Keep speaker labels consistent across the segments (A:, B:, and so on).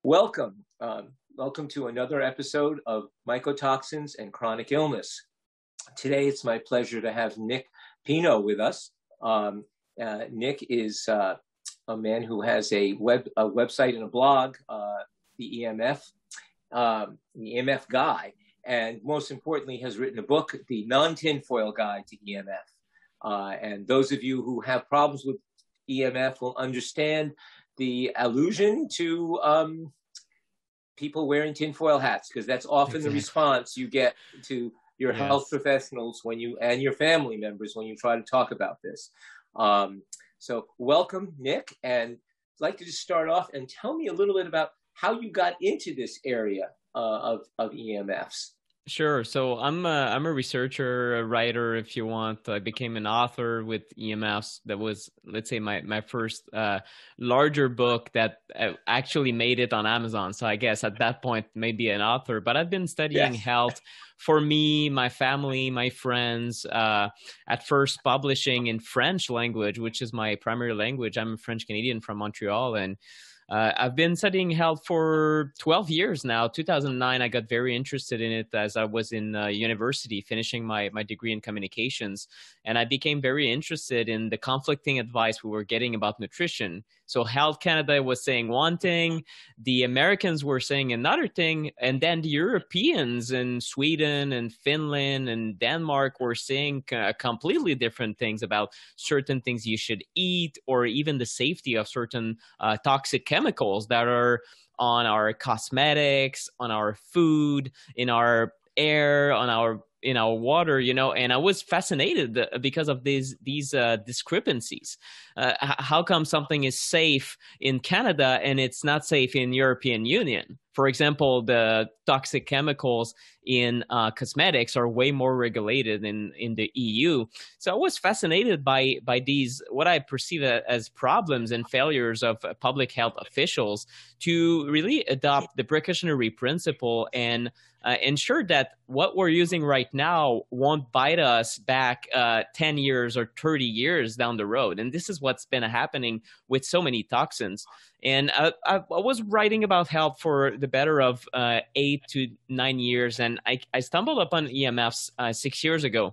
A: Welcome. Welcome to another episode of Mycotoxins and Chronic Illness. Today, it's my pleasure to have Nick Pino with us. Nick is a man who has a website and a blog, the EMF Guy, and most importantly, has written a book, The Non-Tinfoil Guide to EMF. And those of you who have problems with EMF will understand the allusion to people wearing tinfoil hats, because that's often the response you get to your health professionals when you and your family members when you try to talk about this. So welcome, Nick, and I'd like to just start off and tell me a little bit about how you got into this area of EMFs.
B: Sure. So I'm a researcher, a writer, if you want. I became an author with EMFs. That was, let's say, my first larger book that actually made it on Amazon. So I guess at that point, maybe an author. But I've been studying health for me, my family, my friends, at first publishing in French language, which is my primary language. I'm a French Canadian from Montreal, and I've been studying health for 12 years now. 2009, I got very interested in it as I was in university finishing my degree in communications. And I became very interested in the conflicting advice we were getting about nutrition. So Health Canada was saying one thing, the Americans were saying another thing, and then the Europeans in Sweden and Finland and Denmark were saying completely different things about certain things you should eat, or even the safety of certain toxic chemicals that are on our cosmetics, on our food, in our air, in our water, and I was fascinated because of these discrepancies. How come something is safe in Canada and it's not safe in European Union? For example, the toxic chemicals in cosmetics are way more regulated in the EU. So I was fascinated by these, what I perceive as problems and failures of public health officials to really adopt the precautionary principle and ensure that what we're using right now won't bite us back 10 years or 30 years down the road. And this is what's been happening with so many toxins. And I was writing about health for the better of 8 to 9 years. And I stumbled upon EMFs 6 years ago.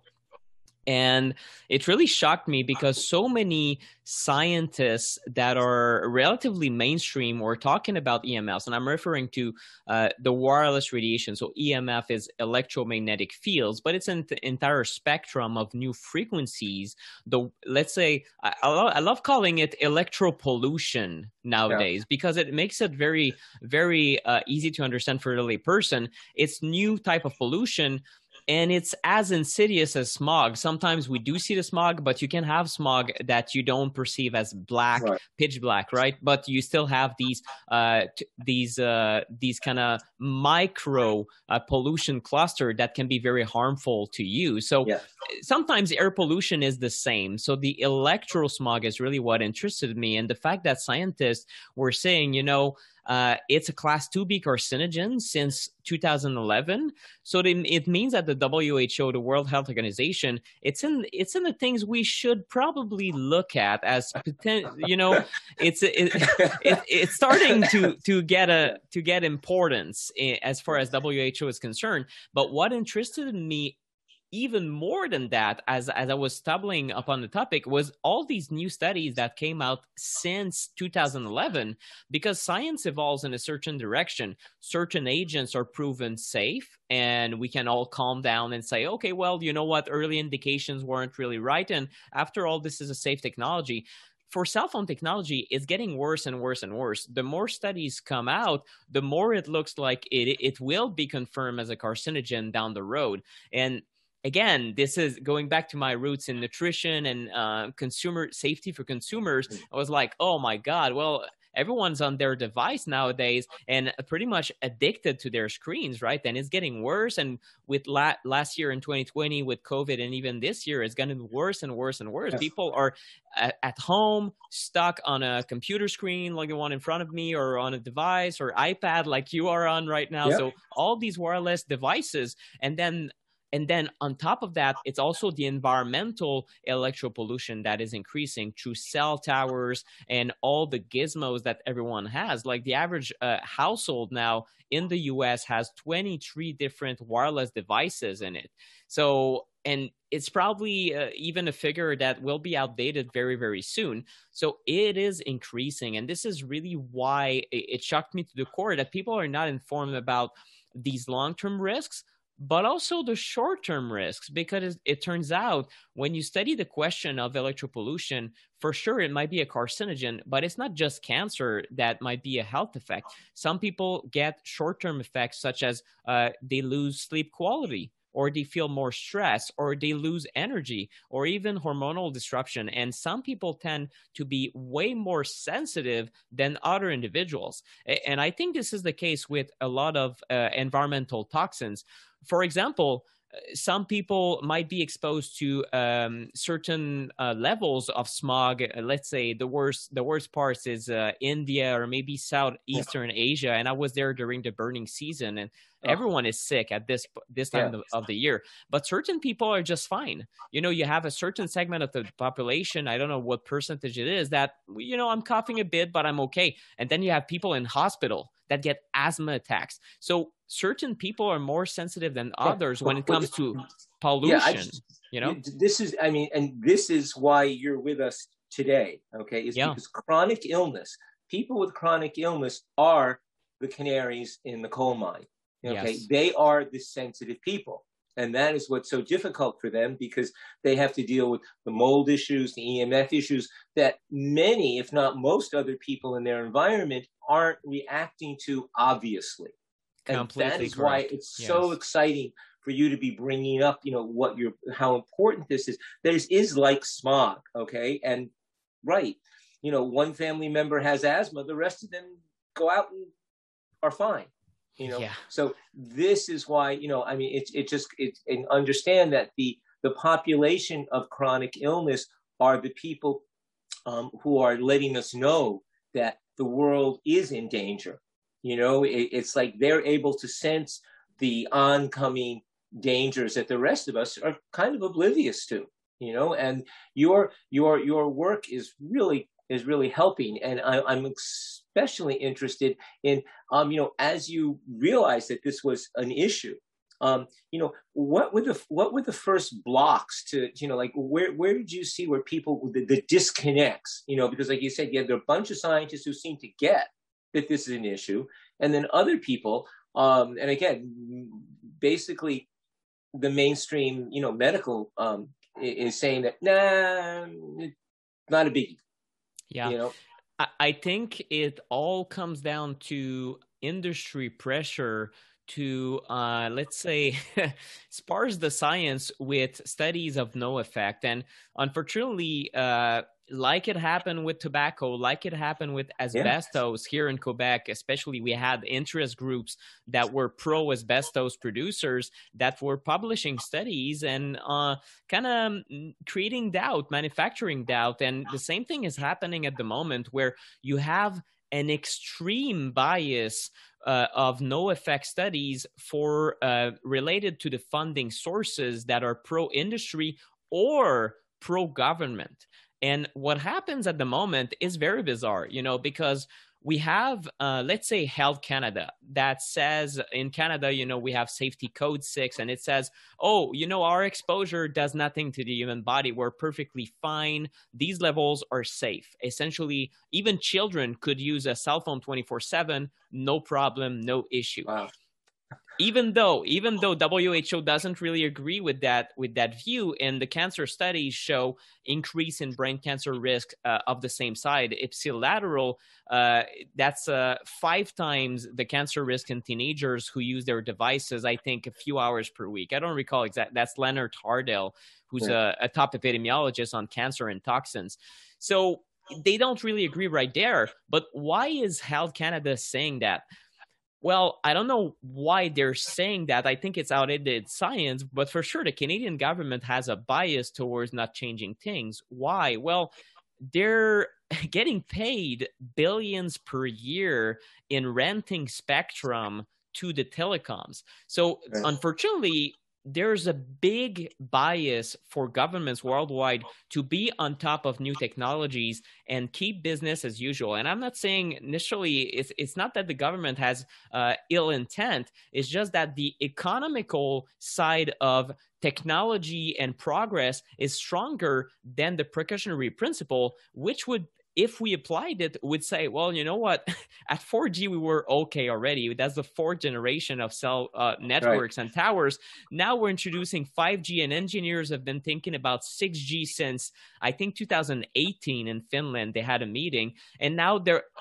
B: And it really shocked me because so many scientists that are relatively mainstream were talking about EMFs. And I'm referring to the wireless radiation. So EMF is electromagnetic fields, but it's an entire spectrum of new frequencies. Let's say, I love calling it electropollution nowadays because it makes it very, very easy to understand for a lay person. It's new type of pollution. And it's as insidious as smog. Sometimes we do see the smog, but you can have smog that you don't perceive as black, pitch black, right? But you still have these kind of micro pollution cluster that can be very harmful to you. So sometimes air pollution is the same. So the electrosmog is really what interested me. And the fact that scientists were saying, it's a class 2B carcinogen since 2011. So it means that the WHO, the World Health Organization, it's in the things we should probably look at as it's starting to get importance as far as WHO is concerned. But what interested me even more than that, as I was stumbling upon the topic, was all these new studies that came out since 2011, because science evolves in a certain direction. Certain agents are proven safe, and we can all calm down and say, okay, well, you know what? Early indications weren't really right. And after all, this is a safe technology. For cell phone technology, it's getting worse and worse and worse. The more studies come out, the more it looks like it will be confirmed as a carcinogen down the road. And again, this is going back to my roots in nutrition and consumer safety for consumers. I was like, oh my God, well, everyone's on their device nowadays and pretty much addicted to their screens, right? And it's getting worse. And with last year in 2020 with COVID, and even this year, it's getting worse and worse and worse. Yes. People are at home, stuck on a computer screen like the one in front of me, or on a device or iPad like you are on right now. Yep. So all these wireless devices, and then And then on top of that, it's also the environmental electro pollution that is increasing through cell towers and all the gizmos that everyone has. Like the average household now in the US has 23 different wireless devices in it. So, and it's probably even a figure that will be outdated very, very soon. So it is increasing. And this is really why it shocked me to the core that people are not informed about these long-term risks, but also the short-term risks, because it turns out when you study the question of electropollution, for sure it might be a carcinogen, but it's not just cancer that might be a health effect. Some people get short-term effects such as they lose sleep quality, or they feel more stress, or they lose energy, or even hormonal disruption. And some people tend to be way more sensitive than other individuals. And I think this is the case with a lot of environmental toxins. For example, some people might be exposed to certain levels of smog. Let's say the worst parts is India or maybe Southeastern Asia. And I was there during the burning season, and everyone is sick at this time of the year. But certain people are just fine. You know, you have a certain segment of the population, I don't know what percentage it is, that, you know, I'm coughing a bit, but I'm okay. And then you have people in hospital that get asthma attacks. So certain people are more sensitive than others when it comes to pollution. You know,
A: this is, I mean, and this is why you're with us today. Okay, is because chronic illness, people with chronic illness are the canaries in the coal mine. Okay, they are the sensitive people. And that is what's so difficult for them, because they have to deal with the mold issues, the EMF issues that many, if not most other people in their environment aren't reacting to obviously. And that is why it's so exciting for you to be bringing up, you know, how important this is. This is like smog, okay? And you know, one family member has asthma, the rest of them go out and are fine. You know, so this is why, you know, I mean, and understand that the population of chronic illness are the people who are letting us know that the world is in danger. You know, it's like they're able to sense the oncoming dangers that the rest of us are kind of oblivious to, you know, and your work is really helping. And I'm especially interested in, you know, as you realize that this was an issue, you know, what were the first blocks to, you know, like where did you see where people, the disconnects, you know, because like you said, there are a bunch of scientists who seem to get that this is an issue. And then other people, and again, basically the mainstream, you know, medical is saying that, nah, not a biggie.
B: Yeah.
A: You know?
B: I think it all comes down to industry pressure to, let's say, sparse the science with studies of no effect. And unfortunately, like it happened with tobacco, like it happened with asbestos here in Quebec, especially, we had interest groups that were pro-asbestos producers that were publishing studies and kind of creating doubt, manufacturing doubt. And the same thing is happening at the moment, where you have an extreme bias of no effect studies for related to the funding sources that are pro-industry or pro-government. And what happens at the moment is very bizarre, you know, because we have, let's say, Health Canada that says in Canada, you know, we have Safety Code 6, and it says, oh, you know, our exposure does nothing to the human body. We're perfectly fine. These levels are safe. Essentially, even children could use a cell phone 24/7, no problem, no issue.
A: Wow.
B: Even though WHO doesn't really agree with that view, and the cancer studies show increase in brain cancer risk of the same side, ipsilateral, that's 5 times the cancer risk in teenagers who use their devices, I think, a few hours per week. I don't recall exact. That's Leonard Hardell, who's a top epidemiologist on cancer and toxins. So they don't really agree right there. But why is Health Canada saying that? Well, I don't know why they're saying that. I think it's outdated science, but for sure the Canadian government has a bias towards not changing things. Why? Well, they're getting paid billions per year in renting spectrum to the telecoms. So unfortunately, there's a big bias for governments worldwide to be on top of new technologies and keep business as usual. And I'm not saying initially it's not that the government has ill intent. It's just that the economical side of technology and progress is stronger than the precautionary principle, which would, if we applied it, would say, well, you know what? At 4G, we were okay already. That's the fourth generation of cell networks and towers. Now we're introducing 5G, and engineers have been thinking about 6G since, I think, 2018 in Finland. They had a meeting, and now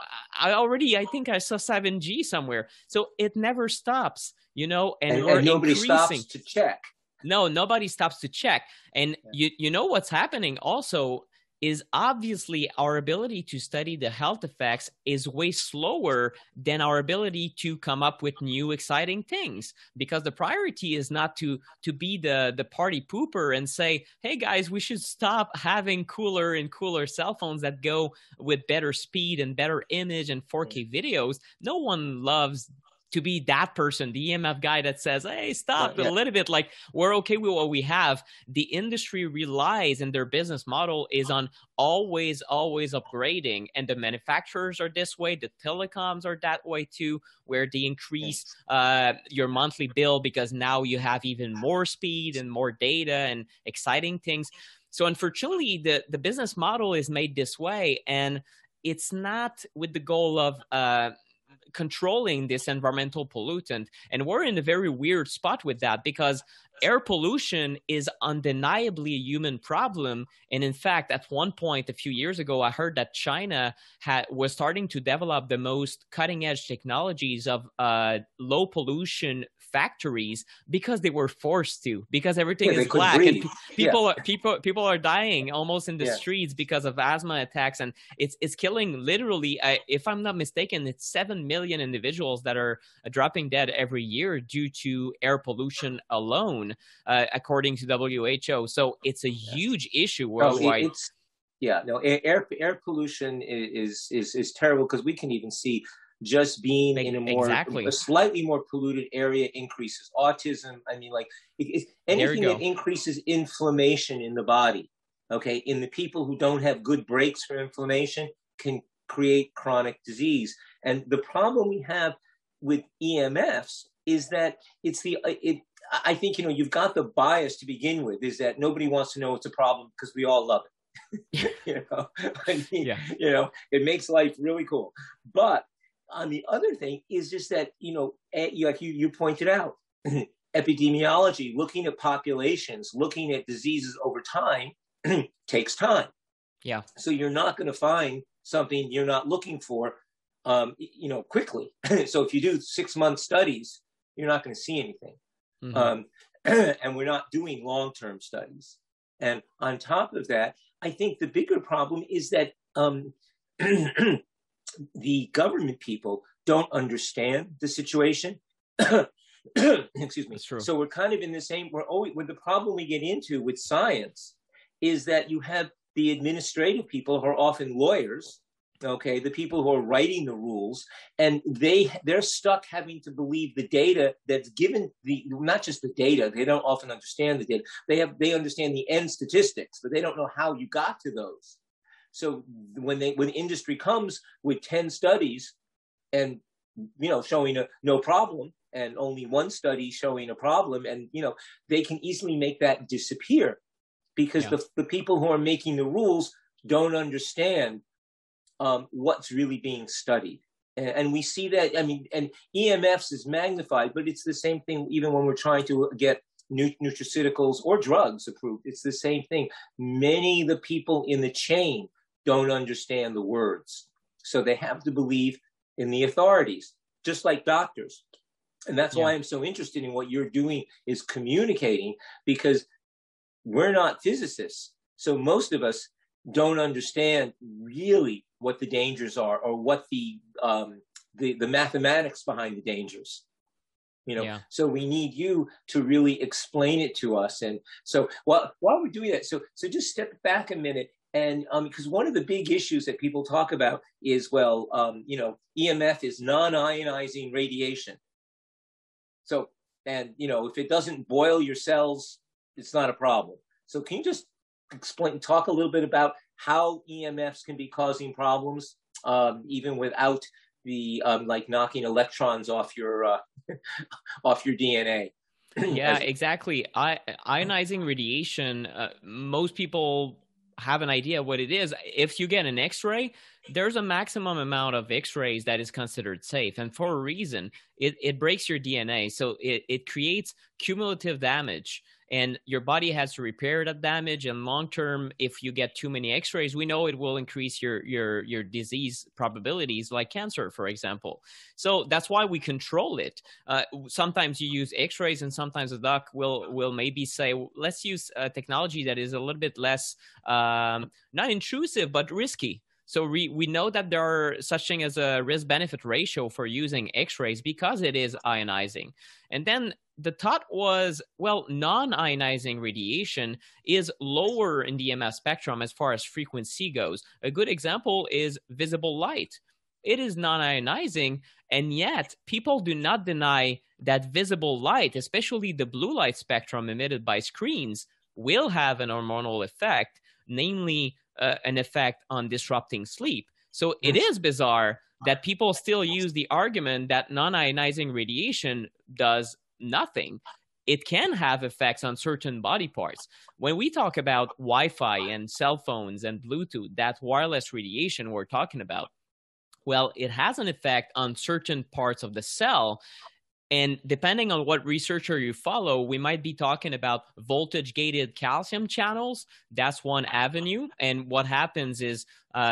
B: I think I saw 7G somewhere. So it never stops, and
A: nobody stops to check.
B: No, nobody stops to check. And you know what's happening also is obviously our ability to study the health effects is way slower than our ability to come up with new exciting things, because the priority is not to be the party pooper and say, hey guys, we should stop having cooler and cooler cell phones that go with better speed and better image and 4K videos. No one loves to be that person, the EMF guy that says, hey, stop a little bit, like we're okay with what we have. The industry relies, and their business model is on always upgrading. And the manufacturers are this way. The telecoms are that way too, where they increase your monthly bill because now you have even more speed and more data and exciting things. So unfortunately, the business model is made this way, and it's not with the goal of controlling this environmental pollutant. And we're in a very weird spot with that, because air pollution is undeniably a human problem. And in fact, at one point a few years ago, I heard that China was starting to develop the most cutting edge technologies of low pollution factories because they were forced to, because everything is black and people are dying almost in the streets because of asthma attacks, and it's killing literally, if I'm not mistaken, it's 7 million individuals that are dropping dead every year due to air pollution alone, according to WHO. So it's a huge issue worldwide.
A: Air pollution is terrible, because we can even see just being in a slightly more polluted area increases autism. I mean, like anything that increases inflammation in the body, in the people who don't have good breaks for inflammation, can create chronic disease. And the problem we have with EMFs is that I think, you've got the bias to begin with, is that nobody wants to know it's a problem because we all love it. It makes life really cool. But on the other thing is just that, like you pointed out, epidemiology, looking at populations, looking at diseases over time takes time.
B: Yeah. So
A: you're not going to find something you're not looking for, quickly. So if you do 6-month studies, you're not going to see anything. Mm-hmm. And we're not doing long-term studies. And on top of that, I think the bigger problem is that the government people don't understand the situation. Excuse me.
B: That's true.
A: So we're kind of in the same, with the problem we get into with science is that you have the administrative people who are often lawyers, the people who are writing the rules, and they're stuck having to believe the data that's given, not just the data, they don't often understand the data. They understand the end statistics, but they don't know how you got to those. So when industry comes with 10 studies and, showing no problem, and only one study showing a problem, and, they can easily make that disappear, because the people who are making the rules don't understand what's really being studied. And we see that, and EMFs is magnified, but it's the same thing even when we're trying to get nutraceuticals or drugs approved. It's the same thing. Many of the people in the chain don't understand the words. So they have to believe in the authorities, just like doctors. And that's why I'm so interested in what you're doing, is communicating, because we're not physicists. So most of us don't understand really what the dangers are, or what the mathematics behind the dangers. So we need you to really explain it to us. And so while we're doing that, so just step back a minute. And because one of the big issues that people talk about is, EMF is non-ionizing radiation. So And, if it doesn't boil your cells, it's not a problem. So can you just talk a little bit about how EMFs can be causing problems, even without the like knocking electrons off your off your DNA?
B: Yeah, exactly. Ionizing radiation, most people have an idea what it is. If you get an X-ray, there's a maximum amount of X-rays that is considered safe. And for a reason, it breaks your DNA. So it creates cumulative damage. And your body has to repair that damage. And long term, if you get too many X-rays, we know it will increase your disease probabilities, like cancer, for example. So that's why we control it. Sometimes you use X-rays, and sometimes the doc will maybe say, let's use technology that is a little bit less not intrusive but risky. So we know that there are such thing as a risk-benefit ratio for using X-rays because it is ionizing. And then the thought was, well, non-ionizing radiation is lower in the EMF spectrum as far as frequency goes. A good example is visible light. It is non-ionizing, and yet people do not deny that visible light, especially the blue light spectrum emitted by screens, will have an hormonal effect, namely an effect on disrupting sleep. So it is bizarre that people still use the argument that non-ionizing radiation does nothing. It can have effects on certain body parts. When we talk about Wi-Fi and cell phones and Bluetooth, that wireless radiation we're talking about, well, it has an effect on certain parts of the cell. And depending on what researcher you follow, we might be talking about voltage-gated calcium channels. That's one avenue. And what happens is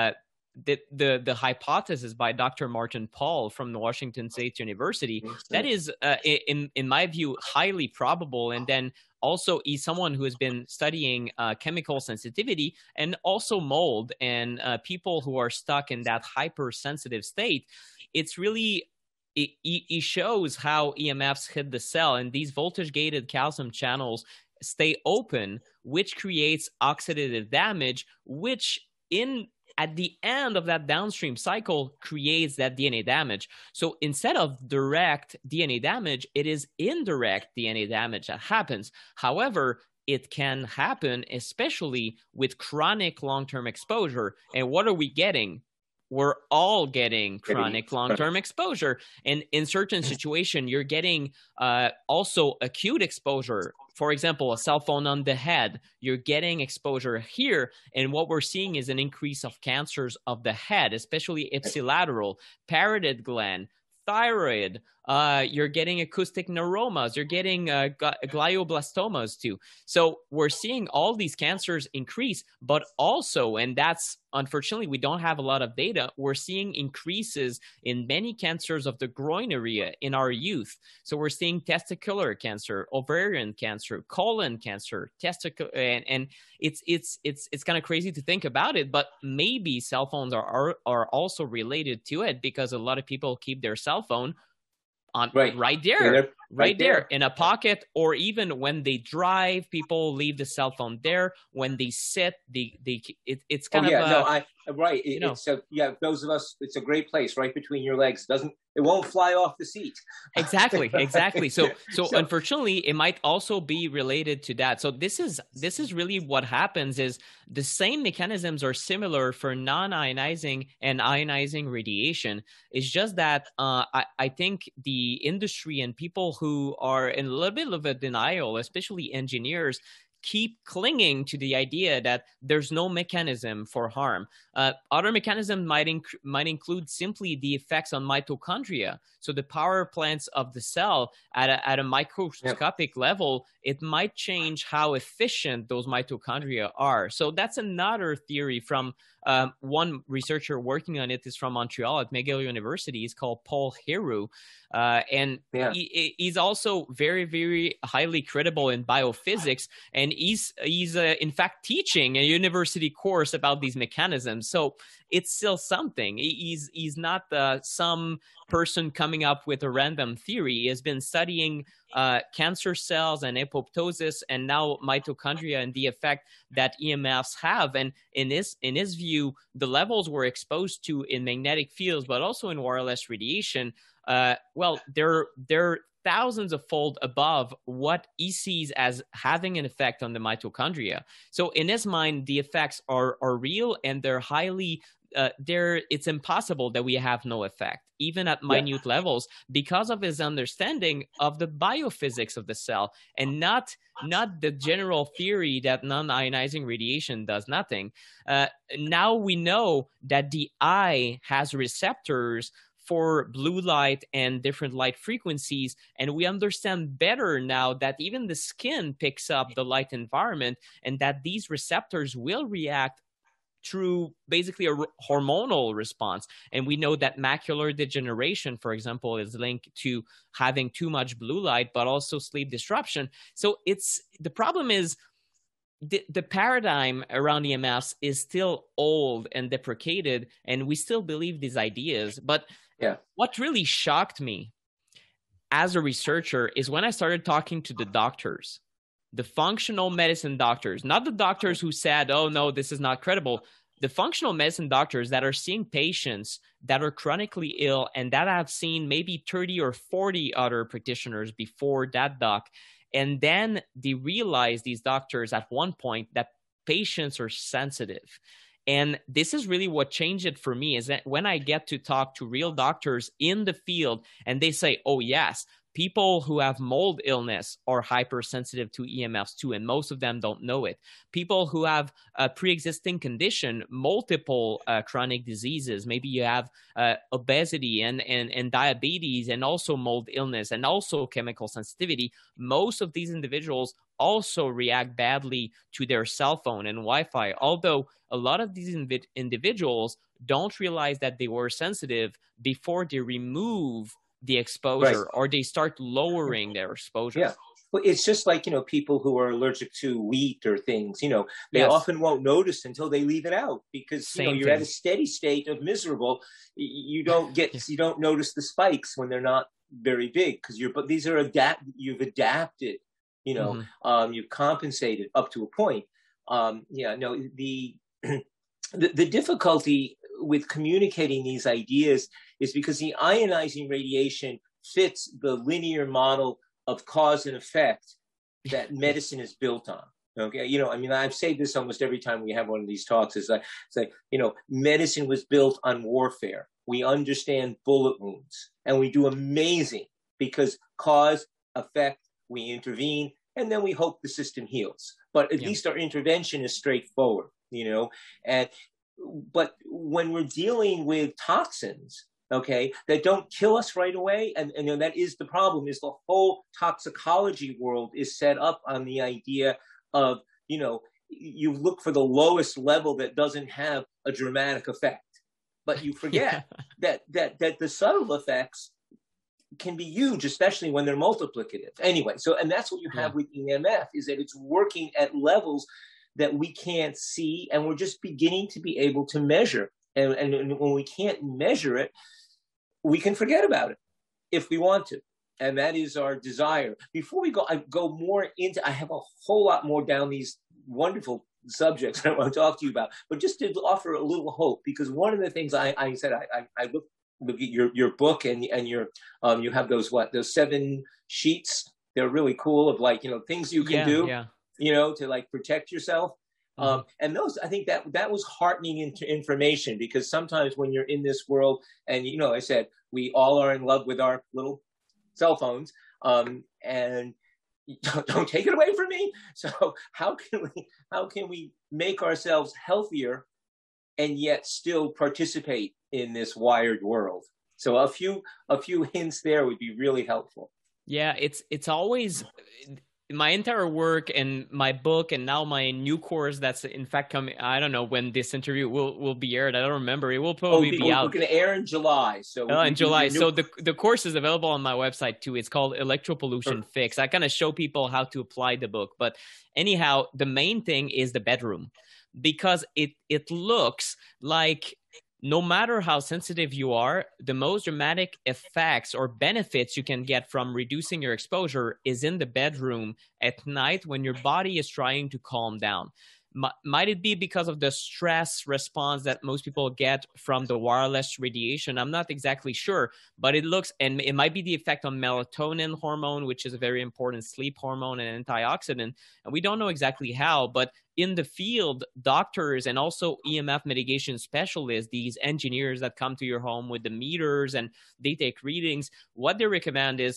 B: the hypothesis by Dr. Martin Pall from the Washington State University, that is, in my view, highly probable. And then also he's someone who has been studying chemical sensitivity and also mold and people who are stuck in that hypersensitive state. It's really... It shows how EMFs hit the cell, and these voltage-gated calcium channels stay open, which creates oxidative damage, which at the end of that downstream cycle creates that DNA damage. So instead of direct DNA damage, it is indirect DNA damage that happens. However, it can happen, especially with chronic long-term exposure. And what are we getting? We're all getting chronic long-term exposure. And in certain situations, you're getting also acute exposure. For example, a cell phone on the head, you're getting exposure here. And what we're seeing is an increase of cancers of the head, especially ipsilateral, parotid gland, thyroid. You're getting acoustic neuromas. You're getting glioblastomas too. So we're seeing all these cancers increase, but also, and that's unfortunately, we don't have a lot of data. We're seeing increases in many cancers of the groin area in our youth. So we're seeing testicular cancer, ovarian cancer, colon cancer, and it's kind of crazy to think about it. But maybe cell phones are also related to it, because a lot of people keep their cell phone on right there in a pocket, or even when they drive, people leave the cell phone there. When they sit, it's kind of
A: those of us, it's a great place right between your legs. It won't fly off the seat.
B: Exactly. So unfortunately, it might also be related to that. So this is really what happens is the same mechanisms are similar for non-ionizing and ionizing radiation. It's just that I think the industry and people who are in a little bit of a denial, especially engineers, keep clinging to the idea that there's no mechanism for harm. Other mechanisms might include simply the effects on mitochondria. So the power plants of the cell at a microscopic level, it might change how efficient those mitochondria are. So that's another theory from one researcher working on it is from Montreal at McGill University. He's called Paul Heroux. He's also very, very highly credible in biophysics. And he's in fact teaching a university course about these mechanisms. So it's still something. He's not some person coming up with a random theory. He has been studying cancer cells and apoptosis and now mitochondria and the effect that EMFs have. And in his view, the levels we're exposed to in magnetic fields, but also in wireless radiation, they're thousands of fold above what he sees as having an effect on the mitochondria. So in his mind, the effects are real, and they're highly it's impossible that we have no effect, even at minute levels, because of his understanding of the biophysics of the cell, and not the general theory that non-ionizing radiation does nothing. Now we know that the eye has receptors for blue light and different light frequencies, and we understand better now that even the skin picks up the light environment, and that these receptors will react through basically a hormonal response. And we know that macular degeneration, for example, is linked to having too much blue light, but also sleep disruption. So the problem is the paradigm around EMFs is still old and deprecated, and we still believe these ideas. But what really shocked me as a researcher is when I started talking to the doctors, the functional medicine doctors, not the doctors who said, oh, no, this is not credible. The functional medicine doctors that are seeing patients that are chronically ill and that have seen maybe 30 or 40 other practitioners before that doc. And then they realize, these doctors, at one point, that patients are sensitive. And this is really what changed it for me, is that when I get to talk to real doctors in the field and they say, oh, yes, people who have mold illness are hypersensitive to EMFs too, and most of them don't know it. People who have a pre-existing condition, multiple chronic diseases, maybe you have obesity and diabetes, and also mold illness, and also chemical sensitivity. Most of these individuals also react badly to their cell phone and Wi-Fi, although a lot of these individuals don't realize that they were sensitive before they remove the exposure, or they start lowering their exposure.
A: Yeah. Well, it's just like, people who are allergic to wheat or things, they often won't notice until they leave it out, because, you're at a steady state of miserable. You don't notice the spikes when they're not very big, because but these are you've adapted, you've compensated up to a point. The difficulty with communicating these ideas is because the ionizing radiation fits the linear model of cause and effect that medicine is built on. Okay, I've said this almost every time we have one of these talks. Is like, medicine was built on warfare. We understand bullet wounds, and we do amazing, because cause, effect, we intervene, and then we hope the system heals. But at least our intervention is straightforward, but when we're dealing with toxins, that don't kill us right away, and that is the problem, is the whole toxicology world is set up on the idea of, you look for the lowest level that doesn't have a dramatic effect, but you forget that the subtle effects can be huge, especially when they're multiplicative. Anyway, and that's what you have with EMF, is that it's working at levels that we can't see, and we're just beginning to be able to measure. And when we can't measure it, we can forget about it if we want to. And that is our desire. Before we go, I have a whole lot more down these wonderful subjects that I want to talk to you about, but just to offer a little hope, because one of the things I said, I look at your book, and your you have those 7 sheets. They're really cool, of things you can do. Yeah. To protect yourself. And those, I think that was heartening information, because sometimes when you're in this world, and, I said, we all are in love with our little cell phones, and don't take it away from me. So how can we make ourselves healthier and yet still participate in this wired world? So a few hints there would be really helpful.
B: Yeah, it's always my entire work and my book, and now my new course that's in fact coming. I don't know when this interview will be aired. I don't remember. It will probably be out.
A: We're going to air in July. So
B: in July. So the course is available on my website too. It's called Electropollution Fix. I kind of show people how to apply the book. But anyhow, the main thing is the bedroom, because it looks like, no matter how sensitive you are, the most dramatic effects or benefits you can get from reducing your exposure is in the bedroom at night, when your body is trying to calm down. Might it be because of the stress response that most people get from the wireless radiation? I'm not exactly sure, but it looks, and it might be the effect on melatonin hormone, which is a very important sleep hormone and antioxidant. And we don't know exactly how, but in the field, doctors and also EMF mitigation specialists, these engineers that come to your home with the meters and they take readings, what they recommend is,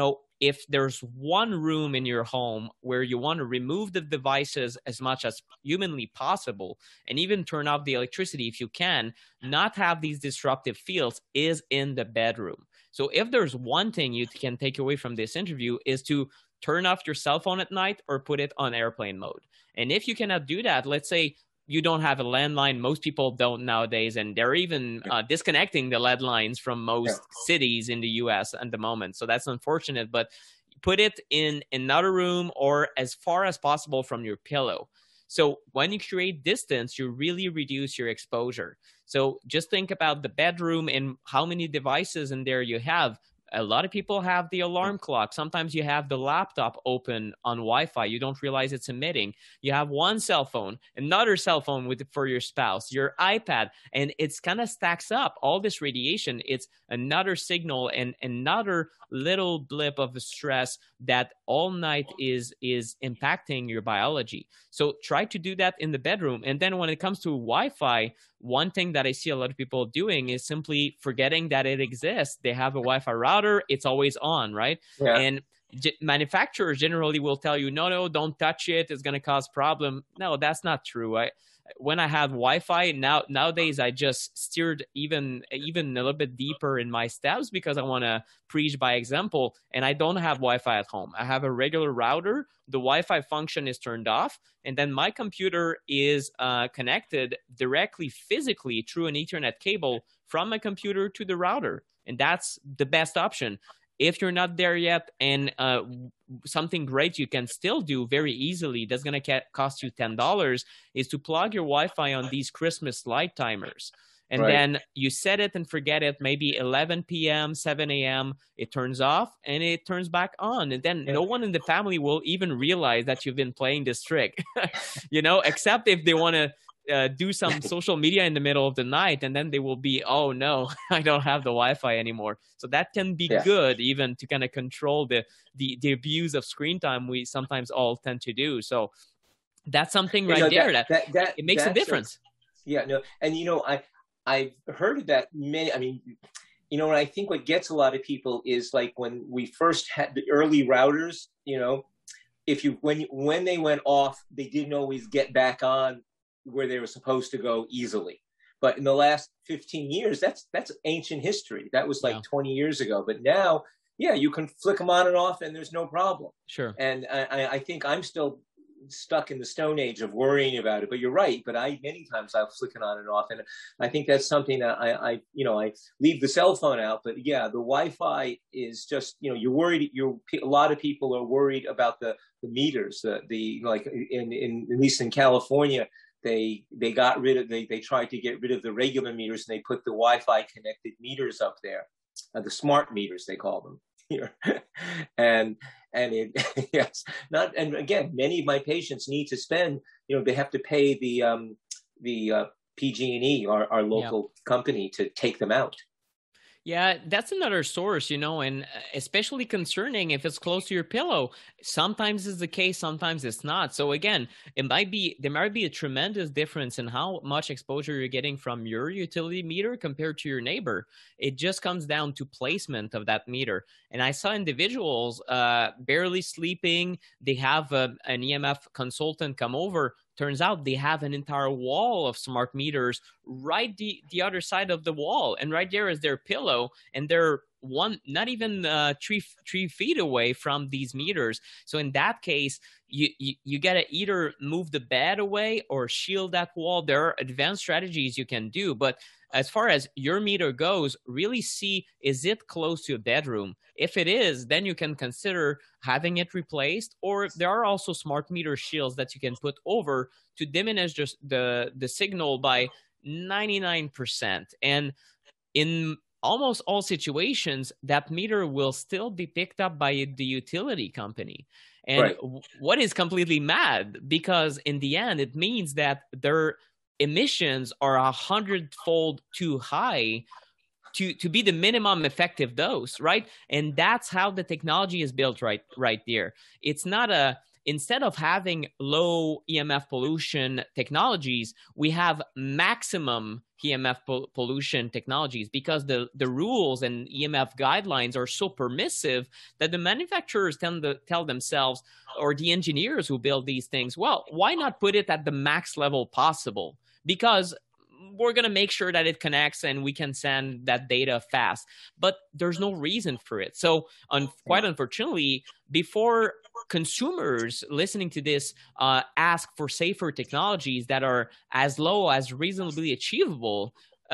B: if there's one room in your home where you want to remove the devices as much as humanly possible and even turn off the electricity if you can, not have these disruptive fields, is in the bedroom. So if there's one thing you can take away from this interview is to turn off your cell phone at night or put it on airplane mode. And if you cannot do that, let's say you don't have a landline. Most people don't nowadays, and they're even disconnecting the lead lines from most cities in the US at the moment. So that's unfortunate, but put it in another room or as far as possible from your pillow. So when you create distance, you really reduce your exposure. So just think about the bedroom and how many devices in there you have. A lot of people have the alarm clock. Sometimes you have the laptop open on Wi-Fi. You don't realize it's emitting. You have one cell phone, another cell phone for your spouse, your iPad, and it's kind of stacks up. All this radiation, it's another signal and another little blip of stress that all night is impacting your biology. So try to do that in the bedroom. And then when it comes to Wi-Fi, one thing that I see a lot of people doing is simply forgetting that it exists. They have a Wi-Fi router. It's always on, right? Yeah. And manufacturers generally will tell you, no, don't touch it. It's going to cause problem. No, that's not true. When I have Wi-Fi nowadays, I just steered even a little bit deeper in my steps because I want to preach by example. And I don't have Wi-Fi at home. I have a regular router. The Wi-Fi function is turned off, and then my computer is connected directly physically through an Ethernet cable from my computer to the router, and that's the best option. If you're not there yet, and something great you can still do very easily, that's going to cost you $10, is to plug your Wi-Fi on these Christmas light timers. And then you set it and forget it, maybe 11 p.m., 7 a.m., it turns off and it turns back on. And then no one in the family will even realize that you've been playing this trick, except if they want to do some social media in the middle of the night, and then they will be, oh no, I don't have the Wi-Fi anymore. So that can be good, even to kind of control the abuse of screen time we sometimes all tend to do. So that's something that it makes a difference.
A: And I've heard of that many. I mean, and I think what gets a lot of people is like when we first had the early routers, when they went off, they didn't always get back on where they were supposed to go easily. But in the last 15 years, that's ancient history. That was like 20 years ago. But now, you can flick them on and off and there's no problem.
B: Sure.
A: And I think I'm still stuck in the Stone Age of worrying about it. But you're right. But many times I'll flick it on and off. And I think that's something that I leave the cell phone out. But the Wi-Fi is just, you're worried. A lot of people are worried about the meters, the like in at least in California, they tried to get rid of the regular meters and they put the Wi-Fi connected meters up there, the smart meters they call them here, and it and again, many of my patients need to spend, they have to pay the PG&E, our local company, to take them out.
B: Yeah, that's another source, and especially concerning if it's close to your pillow. Sometimes it's the case, sometimes it's not. So again, there might be a tremendous difference in how much exposure you're getting from your utility meter compared to your neighbor. It just comes down to placement of that meter. And I saw individuals barely sleeping. They have an EMF consultant come over. Turns out they have an entire wall of smart meters right the other side of the wall. And right there is their pillow. And they're not even 3 feet away from these meters. So in that case, you got to either move the bed away or shield that wall. There are advanced strategies you can do. But as far as your meter goes, really see, is it close to a bedroom? If it is, then you can consider having it replaced. Or there are also smart meter shields that you can put over to diminish just the signal by 99%. And in almost all situations, that meter will still be picked up by the utility company. And what is completely mad, because in the end, it means that their emissions are 100-fold too high to be the minimum effective dose, right? And that's how the technology is built right there. It's not instead of having low EMF pollution technologies, we have maximum EMF pollution technologies, because the rules and EMF guidelines are so permissive that the manufacturers tend to tell themselves, or the engineers who build these things, well, why not put it at the max level possible? Because we're going to make sure that it connects and we can send that data fast. But there's no reason for it. So quite unfortunately, before consumers listening to this ask for safer technologies that are as low as reasonably achievable,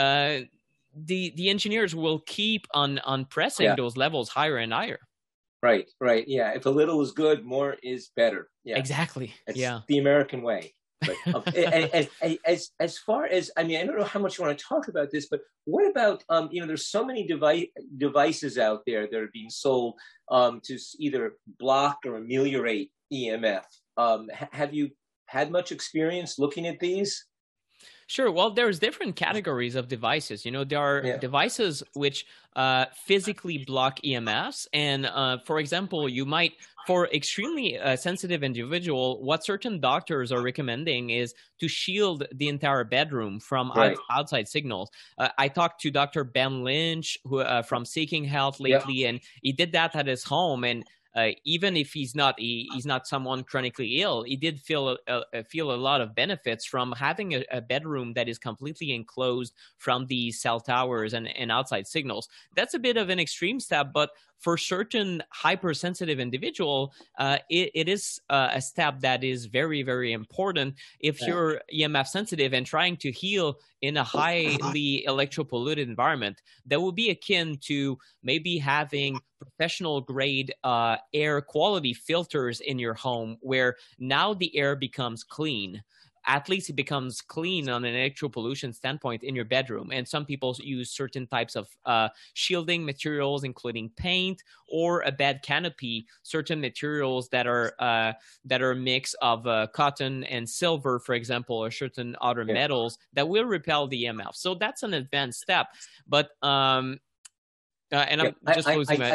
B: the engineers will keep on pressing those levels higher and higher.
A: Right. Yeah. If a little is good, more is better. Yeah.
B: Exactly.
A: It's the American way. But as far as, I mean, I don't know how much you want to talk about this, but what about, there's so many devices out there that are being sold to either block or ameliorate EMF. Have you had much experience looking at these?
B: Sure. Well, there's different categories of devices. There are devices which physically block EMFs. And for example, you might, for extremely sensitive individual, what certain doctors are recommending is to shield the entire bedroom from outside signals. I talked to Dr. Ben Lynch from Seeking Health lately, and he did that at his home. And even if he's not someone chronically ill, he did feel a lot of benefits from having a bedroom that is completely enclosed from the cell towers and outside signals. That's a bit of an extreme step, but for certain hypersensitive individual, it is a step that is very, very important if you're EMF sensitive and trying to heal in a highly electropolluted environment. That would be akin to maybe having professional grade air quality filters in your home, where now the air becomes clean. At least it becomes clean on an electropollution standpoint in your bedroom. And some people use certain types of shielding materials, including paint or a bed canopy, certain materials that are a mix of cotton and silver, for example, or certain other metals that will repel the EMF. So that's an advanced step. But and I'm just closing my...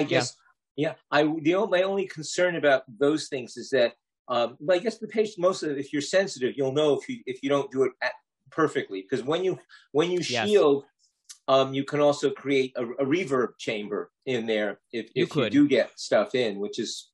A: My only concern about those things is that but I guess the patient, if you're sensitive, you'll know if you don't do it perfectly, because when you shield, you can also create a reverb chamber in there if you do get stuff in, which is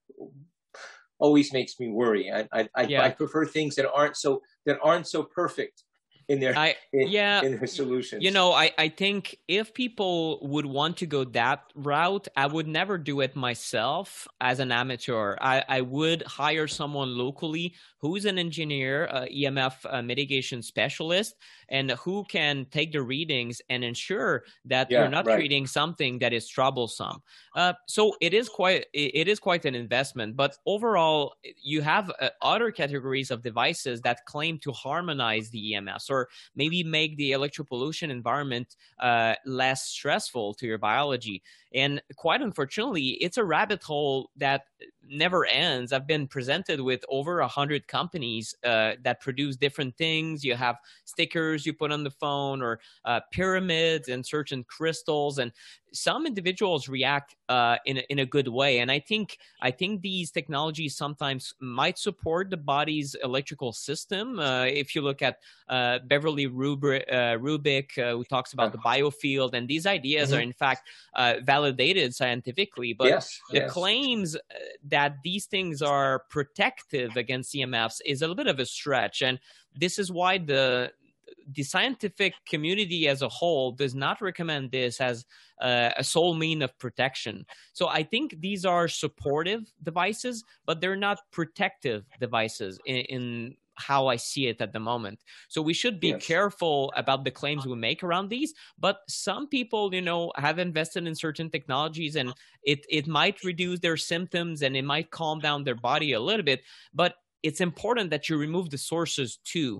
A: always makes me worry. I prefer things that aren't so perfect in their solutions.
B: I think if people would want to go that route, I would never do it myself as an amateur. I would hire someone locally who's an engineer, EMF mitigation specialist, and who can take the readings and ensure that you're not creating something that is troublesome. So it is quite an investment. But overall, you have other categories of devices that claim to harmonize the EMFs, or maybe make the electropollution environment less stressful to your biology. And quite unfortunately, it's a rabbit hole that never ends. I've been presented with over 100 companies that produce different things. You have stickers you put on the phone, or pyramids and certain crystals, and some individuals react in a good way. And I think these technologies sometimes might support the body's electrical system. If you look at Beverly Rubik, who talks about the biofield, and these ideas are in fact validated scientifically. But the claims that these things are protective against EMFs is a little bit of a stretch. And this is why the scientific community as a whole does not recommend this as a sole mean of protection. So I think these are supportive devices, but they're not protective devices in how I see it at the moment. So we should be careful about the claims we make around these. But some people, have invested in certain technologies, and it might reduce their symptoms and it might calm down their body a little bit. But it's important that you remove the sources too,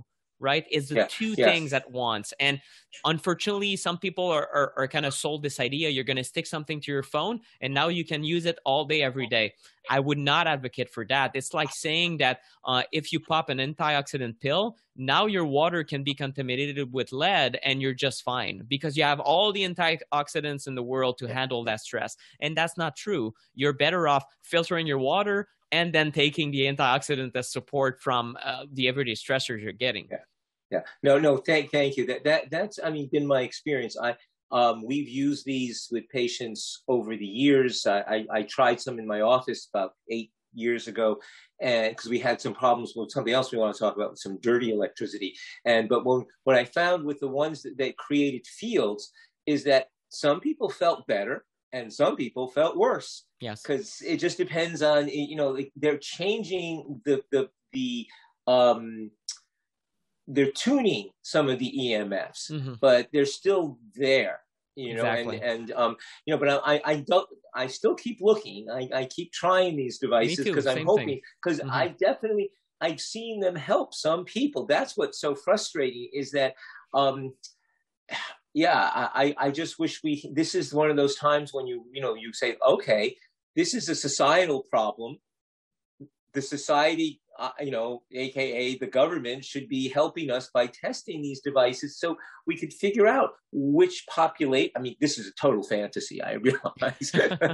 B: right? It's the two things at once. And unfortunately, some people are kind of sold this idea you're going to stick something to your phone and now you can use it all day, every day. I would not advocate for that. It's like saying that if you pop an antioxidant pill, now your water can be contaminated with lead and you're just fine because you have all the antioxidants in the world to handle that stress. And that's not true. You're better off filtering your water and then taking the antioxidant as support from the everyday stressors you're getting.
A: No, thank you. That's been my experience. We've used these with patients over the years. I tried some in my office about 8 years ago, and because we had some problems with something else we want to talk about, some dirty electricity. But what I found with the ones that created fields is that some people felt better and some people felt worse.
B: Yes,
A: because it just depends on, they're changing they're tuning some of the EMFs, but they're still there,
B: exactly.
A: But I still keep looking. I keep trying these devices because I'm hoping, because I've seen them help some people. That's what's so frustrating is that, I just wish this is one of those times when you say, okay, this is a societal problem. The society, AKA the government, should be helping us by testing these devices so we could figure out which this is a total fantasy, I realize.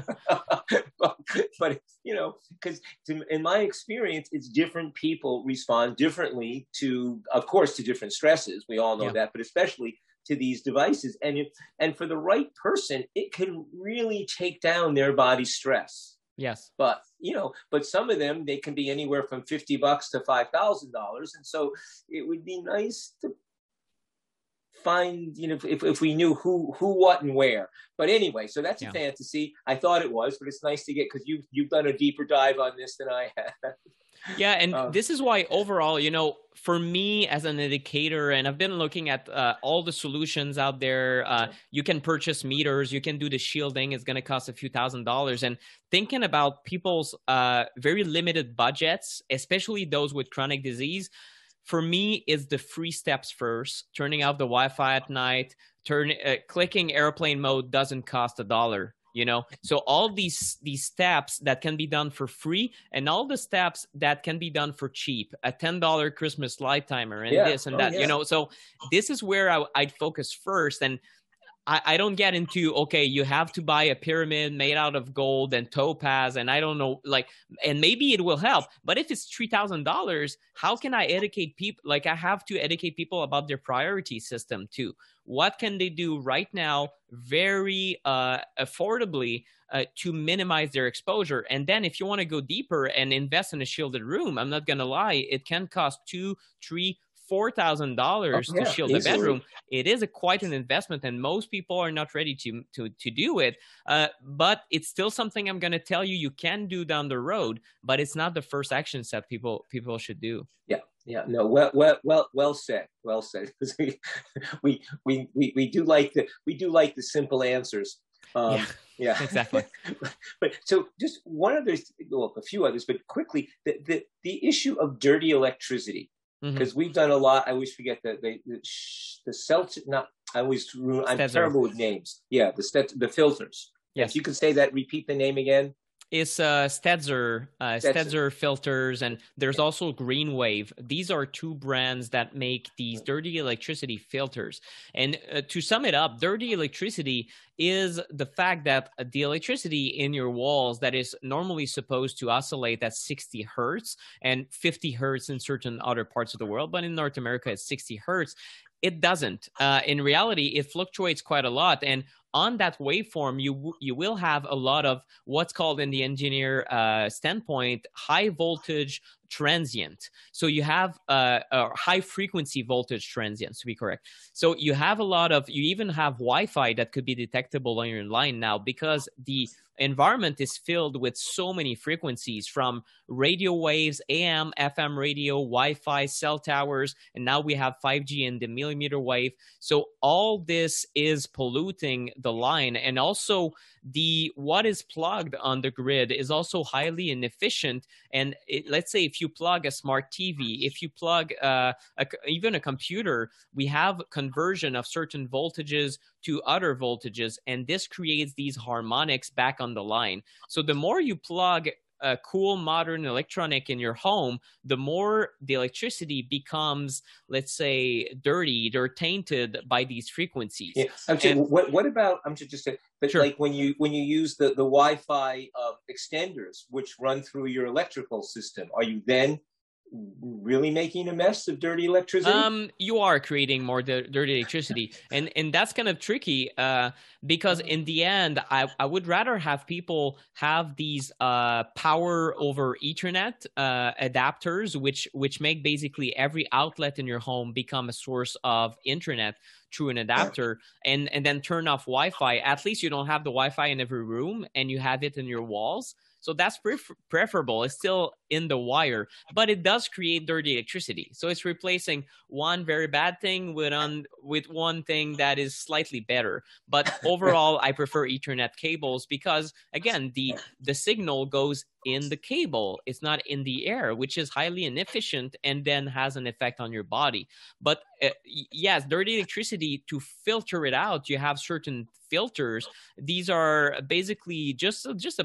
A: but because in my experience, it's different people respond differently to different stresses. We all know that, but especially to these devices. And for the right person, it can really take down their body stress.
B: Yes.
A: But some of them, they can be anywhere from $50 to $5,000. And so it would be nice to find, if we knew who, what, and where. But anyway, so that's a fantasy. I thought it was, but it's nice to get, because you've done a deeper dive on this than I have.
B: Yeah, and this is why overall, for me as an educator, and I've been looking at all the solutions out there, you can purchase meters, you can do the shielding, it's going to cost a few $1,000s. And thinking about people's very limited budgets, especially those with chronic disease, for me is the 3 steps first: turning off the Wi-Fi at night, clicking airplane mode doesn't cost $1. So all these steps that can be done for free, and all the steps that can be done for cheap, a $10 Christmas light timer and this and that, so this is where I'd focus first. And I don't get into, okay, you have to buy a pyramid made out of gold and topaz, and I don't know, and maybe it will help. But if it's $3,000, how can I educate people? I have to educate people about their priority system too. What can they do right now very affordably to minimize their exposure? And then if you want to go deeper and invest in a shielded room, I'm not going to lie, it can cost $2,000, $3,000, $4,000 to shield the bedroom. It is quite an investment, and most people are not ready to do it. But it's still something I'm going to tell you can do down the road, but it's not the first action step people should do.
A: Yeah, no, well said. Well said. we do like the simple answers. Yeah,
B: exactly.
A: But so just a few others, but quickly, the issue of dirty electricity. Because we've done a lot. I always forget the Celtic. I'm terrible with names. Yeah, the filters. Yes, if you could say that. Repeat the name again.
B: It's Stetzer filters, and there's also GreenWave. These are 2 brands that make these dirty electricity filters. And to sum it up, dirty electricity is the fact that the electricity in your walls that is normally supposed to oscillate at 60 hertz and 50 hertz in certain other parts of the world, but in North America it's 60 hertz. It doesn't. In reality, it fluctuates quite a lot. And on that waveform, you will have a lot of what's called, in the engineer standpoint, high voltage transient. So you have a high frequency voltage transient, to be correct. So you even have Wi-Fi that could be detectable on your line now, because the environment is filled with so many frequencies, from radio waves, AM, FM radio, Wi-Fi, cell towers, and now we have 5G and the millimeter wave. So all this is polluting the line, and also what is plugged on the grid is also highly inefficient. And let's say if if you plug a smart TV, if you plug even a computer, we have conversion of certain voltages to other voltages, and this creates these harmonics back on the line. So the more you plug a cool modern electronic in your home, the more the electricity becomes, let's say, dirtied or tainted by these frequencies.
A: Yeah. What about, I'm just saying, but
B: sure.
A: Like when you use the Wi-Fi extenders, which run through your electrical system, are you then really making a mess of dirty electricity?
B: You are creating more dirty electricity, and that's kind of tricky because in the end, I would rather have people have these power over Ethernet adapters, which make basically every outlet in your home become a source of internet through an adapter, and then turn off Wi-Fi. At least you don't have the Wi-Fi in every room, and you have it in your walls. So that's preferable. It's still in the wire, but it does create dirty electricity. So it's replacing one very bad thing with one thing that is slightly better. But overall, I prefer Ethernet cables because, again, the signal goes in the cable. It's not in the air, which is highly inefficient and then has an effect on your body. But yes, dirty electricity, to filter it out, you have certain filters. These are basically just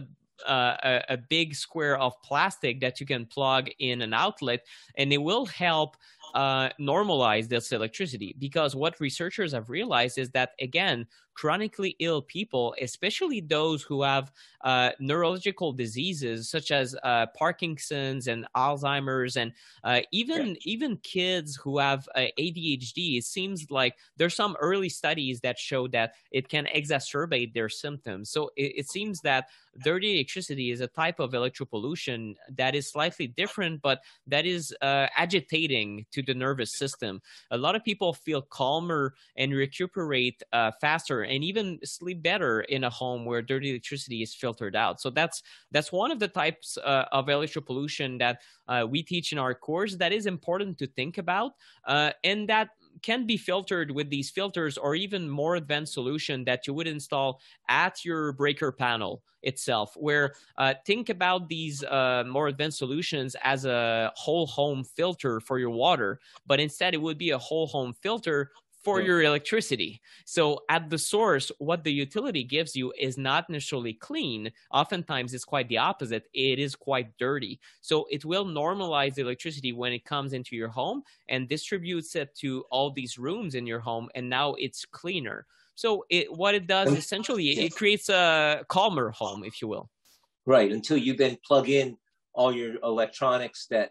B: a big square of plastic that you can plug in an outlet, and it will help normalize this electricity. Because what researchers have realized is that, again, chronically ill people, especially those who have neurological diseases such as Parkinson's and Alzheimer's, and even kids who have ADHD, it seems like there's some early studies that show that it can exacerbate their symptoms. So it seems that dirty electricity is a type of electropollution that is slightly different, but that is agitating to the nervous system. A lot of people feel calmer and recuperate faster and even sleep better in a home where dirty electricity is filtered out. So that's one of the types of electropollution that we teach in our course that is important to think about, and that can be filtered with these filters or even more advanced solution that you would install at your breaker panel itself, where think about these more advanced solutions as a whole home filter for your water, but instead it would be a whole home filter for your electricity. So at the source, what the utility gives you is not necessarily clean. Oftentimes it's quite the opposite. It is quite dirty. So it will normalize the electricity when it comes into your home and distributes it to all these rooms in your home. And now it's cleaner. So what it does essentially, it creates a calmer home, if you will.
A: Right. Until you then plug in all your electronics that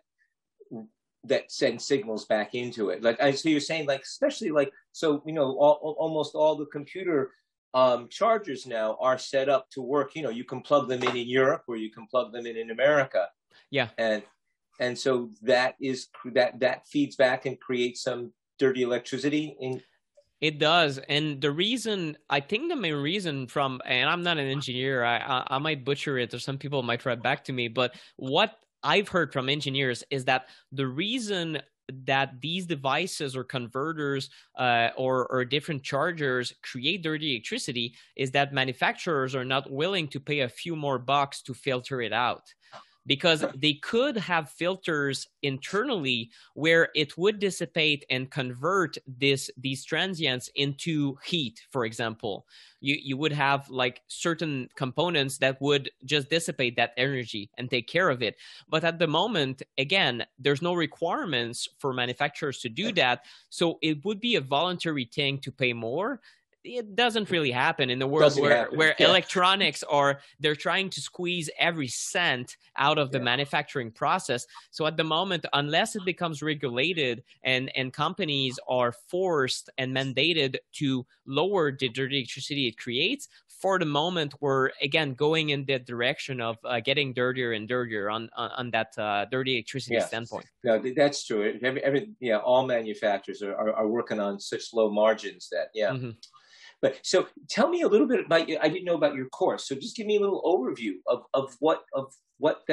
A: send signals back into it. So you're saying, especially so, almost all the computer chargers now are set up to work. You can plug them in Europe or you can plug them in America.
B: Yeah.
A: And so that feeds back and creates some dirty electricity in.
B: It does. And I think the main reason and I'm not an engineer, I might butcher it or some people might write back to me, but what I've heard from engineers is that the reason that these devices or converters or different chargers create dirty electricity is that manufacturers are not willing to pay a few more bucks to filter it out. Because they could have filters internally where it would dissipate and convert these transients into heat, for example. You would have certain components that would just dissipate that energy and take care of it. But at the moment, again, there's no requirements for manufacturers to do that. So it would be a voluntary thing to pay more. It doesn't really happen in the world where electronics they're trying to squeeze every cent out of the manufacturing process. So at the moment, unless it becomes regulated and companies are forced and mandated to lower the dirty electricity it creates, for the moment, we're again going in the direction of getting dirtier and dirtier on that dirty electricity standpoint.
A: No, that's true. All manufacturers are working on such low margins that, Mm-hmm. But so tell me a little bit about I didn't know about your course. So just give me a little overview of what that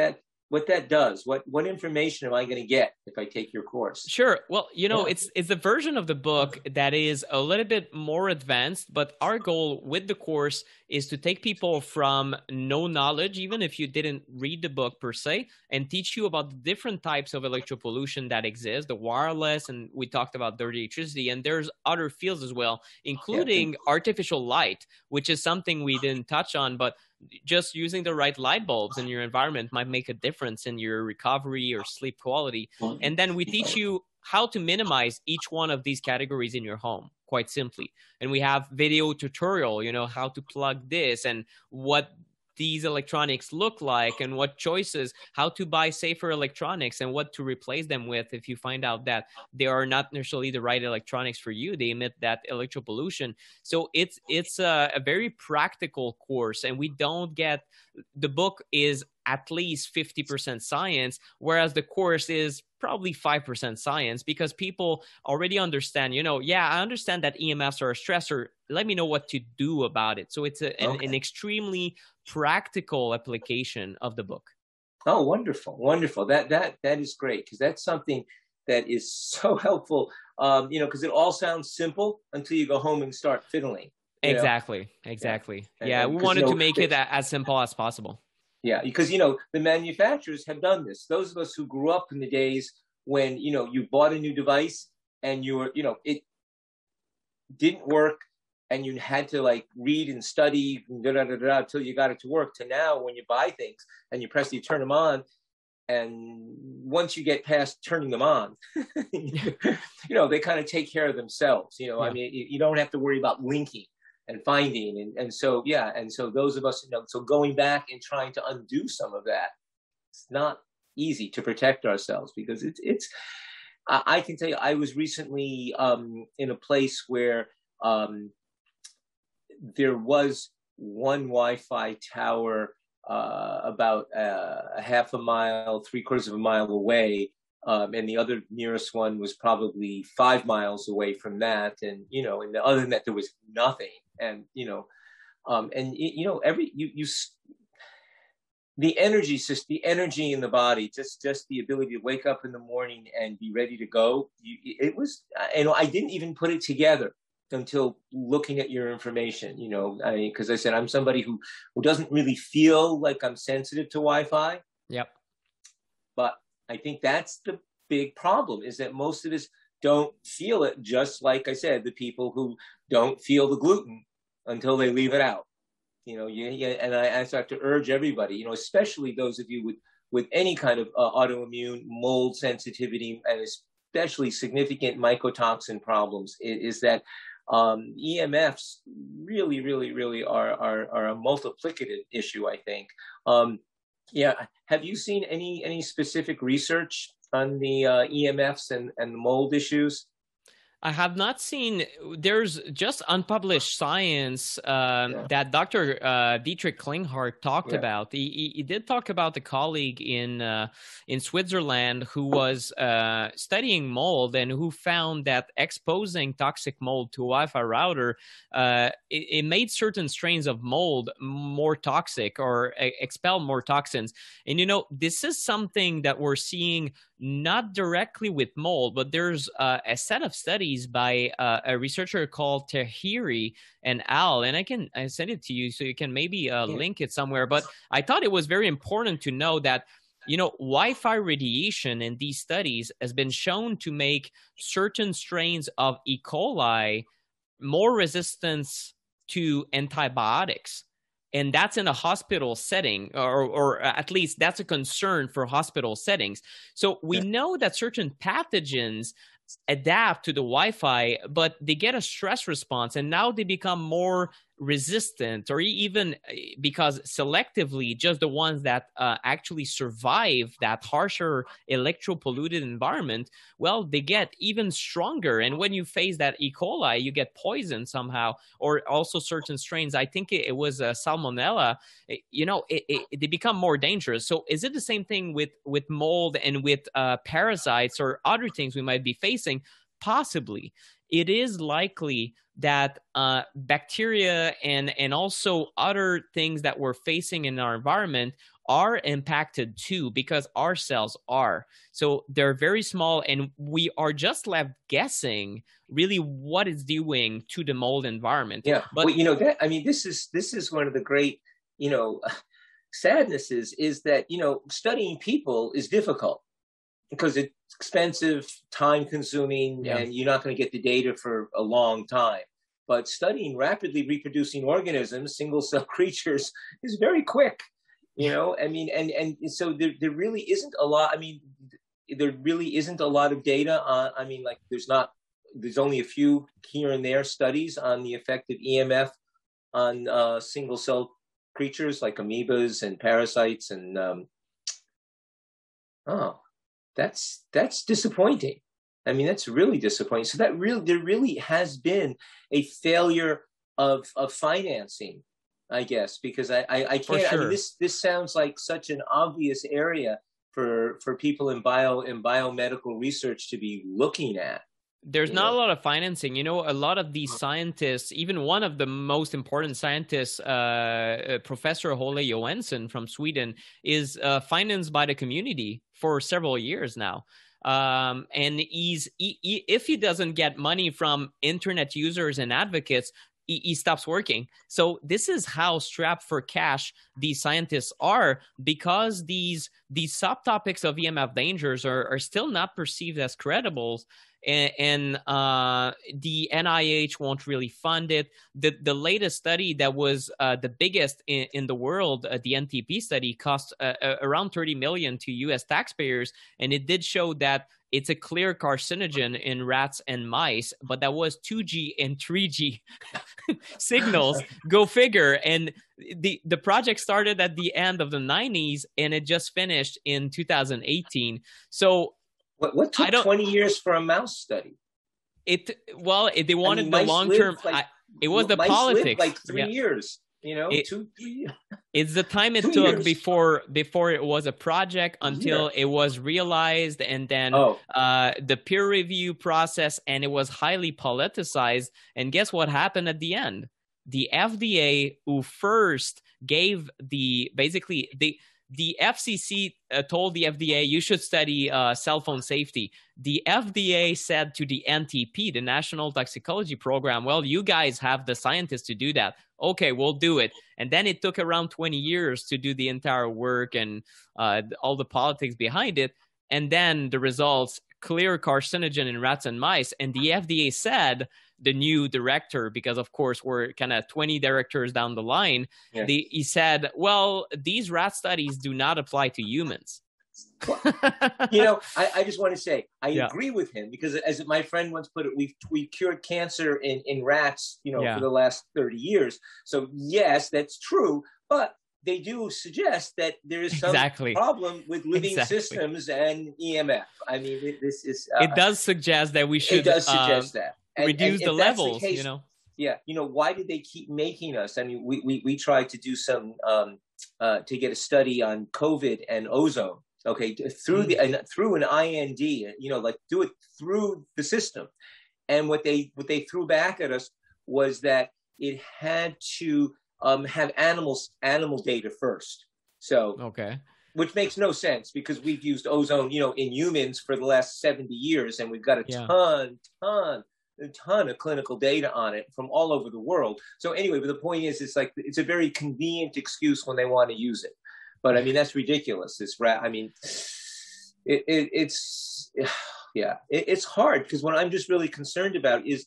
A: what that does. What information am I going to get if I take your course?
B: Sure. Well, it's the version of the book that is a little bit more advanced, but our goal with the course is to take people from no knowledge, even if you didn't read the book per se, and teach you about the different types of electropollution that exist, the wireless, and we talked about dirty electricity, and there's other fields as well, including artificial light, which is something we didn't touch on, but just using the right light bulbs in your environment might make a difference in your recovery or sleep quality. And then we teach you how to minimize each one of these categories in your home, quite simply. And we have video tutorial, how to plug this and what these electronics look like and what choices, how to buy safer electronics and what to replace them with if you find out that they are not necessarily the right electronics for you. They emit that electropollution. So it's a very practical course, and the book is at least 50% science, whereas the course is probably 5% science, because people already understand, I understand that EMFs are a stressor. Let me know what to do about it. So it's an extremely practical application of the book.
A: Oh, wonderful. Wonderful. That is great, because that's something that is so helpful, because it all sounds simple until you go home and start fiddling.
B: Exactly. Yeah, we wanted to make it as simple as possible.
A: Yeah, because, the manufacturers have done this. Those of us who grew up in the days when, you bought a new device and it didn't work and you had to read and study until you got it to work, to now when you buy things and you turn them on. And once you get past turning them on, they kind of take care of themselves. I mean, you don't have to worry about linking and finding. And so those of us, so going back and trying to undo some of that, it's not easy to protect ourselves, because I can tell you, I was recently in a place where there was one Wi-Fi tower about a half a mile, 3/4 of a mile away. And the other nearest one was probably 5 miles away from that. And, and other than that, there was nothing. And, the energy in the body, just the ability to wake up in the morning and be ready to go. I didn't even put it together until looking at your information, because I said, I'm somebody who doesn't really feel like I'm sensitive to Wi-Fi.
B: Yep.
A: But I think that's the big problem, is that most of us don't feel it, just like I said, the people who don't feel the gluten until they leave it out. And I start to urge everybody, especially those of you with any kind of autoimmune, mold sensitivity, and especially significant mycotoxin problems, is that EMFs really, really, really are a multiplicative issue, I think. Have you seen any specific research on the EMFs and the mold issues?
B: I have not seen. There's just unpublished science that Dr. Dietrich Klinghardt talked about. He did talk about the colleague in Switzerland who was studying mold and who found that exposing toxic mold to a Wi-Fi router, it made certain strains of mold more toxic or expel more toxins. And, this is something that we're seeing not directly with mold, but there's a set of studies by a researcher called Tahiri and al. And I send it to you so you can maybe link it somewhere. But I thought it was very important to know that, Wi-Fi radiation in these studies has been shown to make certain strains of E. coli more resistant to antibiotics. And that's in a hospital setting, or at least that's a concern for hospital settings. So we know that certain pathogens adapt to the Wi-Fi, but they get a stress response, and now they become more resistant, or even because selectively just the ones that actually survive that harsher electropolluted environment, well, they get even stronger. And when you face that E. coli, you get poisoned somehow, or also certain strains. I think it was salmonella. They become more dangerous. So is it the same thing with mold and with parasites or other things we might be facing? Possibly. it is likely that bacteria and also other things that we're facing in our environment are impacted too, because our cells are. So they're very small, and we are just left guessing really what it's doing to the mold environment.
A: Yeah,
B: but
A: that, I mean, this is one of the great, sadnesses, is that, studying people is difficult because it's expensive, time consuming, and you're not going to get the data for a long time. But studying rapidly reproducing organisms, single cell creatures, is very quick. I mean, and so there really isn't a lot. I mean, there really isn't a lot of data on, I mean, like there's only a few here and there studies on the effect of EMF on single cell creatures like amoebas and parasites. And that's disappointing. I mean, that's really disappointing. So there really has been a failure of financing, I guess, because I can't. Sure. I mean, this sounds like such an obvious area for people in biomedical research to be looking at.
B: There's not a lot of financing. A lot of these scientists, even one of the most important scientists, Professor Ole Johansson from Sweden, is financed by the community for several years now. And if he doesn't get money from internet users and advocates, he stops working. So this is how strapped for cash these scientists are, because these subtopics of EMF dangers are still not perceived as credible. And the NIH won't really fund it. The latest study that was the biggest in the world, the NTP study, cost around $30 million to U.S. taxpayers, and it did show that it's a clear carcinogen in rats and mice, but that was 2G and 3G signals. Go figure. And the project started at the end of the 90s, and it just finished in 2018. So
A: what took 20 years for a mouse study?
B: They wanted the long term. It was the politics.
A: Like 3 years. 2 3 years.
B: It's the time it took before it was a project until it was realized, and then the peer review process, and it was highly politicized. And guess what happened at the end? The FDA, who first gave the FCC told the FDA, you should study cell phone safety. The FDA said to the NTP, the National Toxicology Program, well, you guys have the scientists to do that. Okay, we'll do it. And then it took around 20 years to do the entire work and all the politics behind it. And then the results, clear carcinogen in rats and mice. And the FDA said, the new director, because of course we're kind of 20 directors down the line, he said, well, these rat studies do not apply to humans.
A: I just want to say, I agree with him, because as my friend once put it, we've cured cancer in rats, for the last 30 years. So yes, that's true. But they do suggest that there is some problem with living systems and EMF. I mean, this is...
B: it does suggest that we should...
A: It does suggest that.
B: Reduce the levels,
A: case, Yeah, why did they keep making us? I mean, we tried to do some to get a study on COVID and ozone. Okay, through an IND, do it through the system. And what they threw back at us was that it had to have animal data first. So which makes no sense, because we've used ozone, in humans for the last 70 years, and we've got a ton of clinical data on it from all over the world. So anyway, but the point is, it's a very convenient excuse when they want to use it. But I mean, that's ridiculous. It's hard, because what I'm just really concerned about is,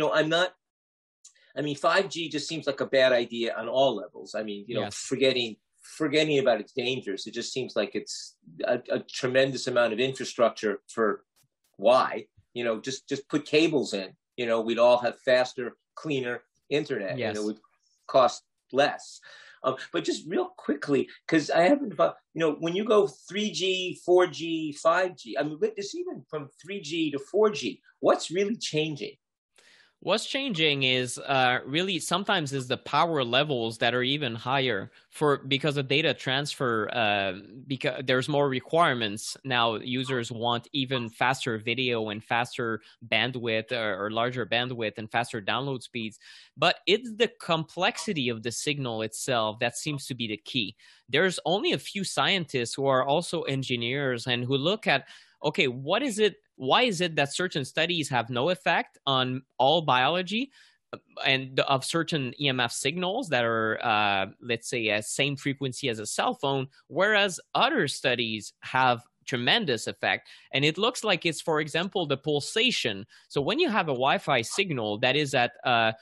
A: 5G just seems like a bad idea on all levels. I mean, forgetting about its dangers, it just seems like it's a tremendous amount of infrastructure for why. Just put cables in, we'd all have faster, cleaner internet, and it would cost less. But just real quickly, because I haven't, when you go 3G, 4G, 5G, I mean, this even from 3G to 4G, what's really changing?
B: What's changing is really sometimes is the power levels that are even higher because of data transfer. Because there's more requirements now, users want even faster video and faster bandwidth or larger bandwidth and faster download speeds. But it's the complexity of the signal itself that seems to be the key. There's only a few scientists who are also engineers and who look at, okay, what is it? Why is it that certain studies have no effect on all biology and of certain EMF signals that are, let's say, at same frequency as a cell phone, whereas other studies have tremendous effect? And it looks like it's, for example, the pulsation. So when you have a Wi-Fi signal that is at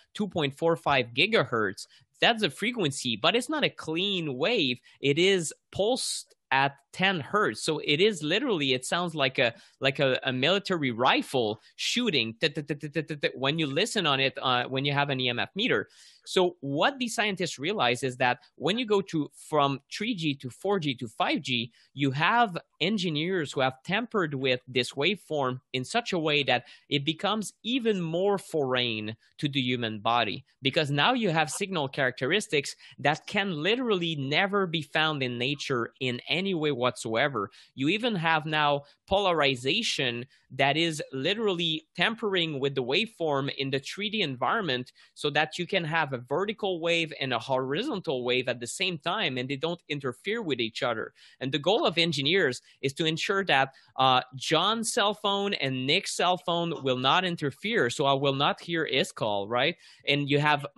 B: 2.45 gigahertz, that's a frequency, but it's not a clean wave. It is pulsed at 10 hertz. So it is literally, it sounds like a military rifle shooting when you listen on it, when you have an EMF meter. So what these scientists realize is that when you go from 3G to 4G to 5G, you have engineers who have tampered with this waveform in such a way that it becomes even more foreign to the human body, because now you have signal characteristics that can literally never be found in nature in any way whatsoever. You even have now polarization that is literally tampering with the waveform in the 3D environment so that you can have a vertical wave and a horizontal wave at the same time, and they don't interfere with each other. And the goal of engineers is to ensure that John's cell phone and Nick's cell phone will not interfere, so I will not hear his call, right? And you have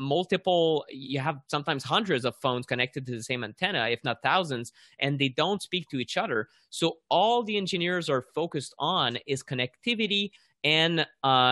B: sometimes hundreds of phones connected to the same antenna, if not thousands, and they don't speak to each other. So all the engineers are focused on is connectivity and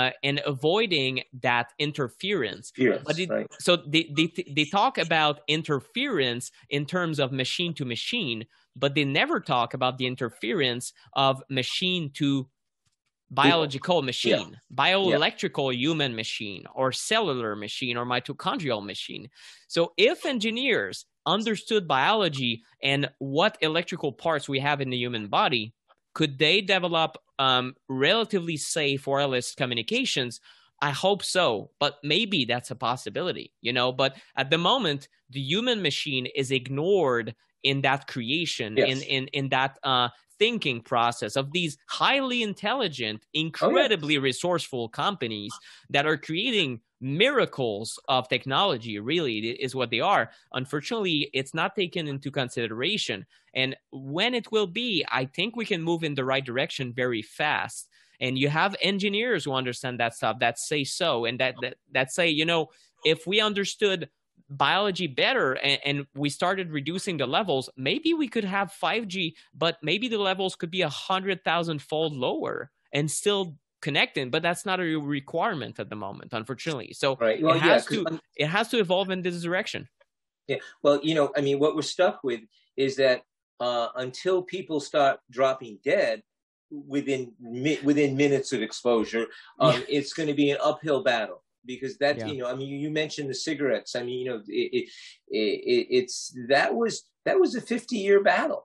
B: avoiding that interference. So they talk about interference in terms of machine to machine, but they never talk about the interference of machine to biological machine, bioelectrical human machine, or cellular machine, or mitochondrial machine. So if engineers understood biology and what electrical parts we have in the human body, could they develop relatively safe wireless communications? I hope so, but maybe that's a possibility, But at the moment, the human machine is ignored in that creation, in that thinking process of these highly intelligent, incredibly resourceful companies that are creating miracles of technology. Really, is what they are. Unfortunately, it's not taken into consideration. And when it will be, I think we can move in the right direction very fast. And you have engineers who understand that stuff, that say so, and that say, if we understood biology better and we started reducing the levels, maybe we could have 5G, but maybe the levels could be 100,000-fold lower and still connecting. But that's not a requirement at the moment, unfortunately. So it has to evolve in this direction.
A: Yeah. Well, what we're stuck with is that until people start dropping dead within minutes of exposure, it's going to be an uphill battle. Because that's, you mentioned the cigarettes. that was a 50-year battle,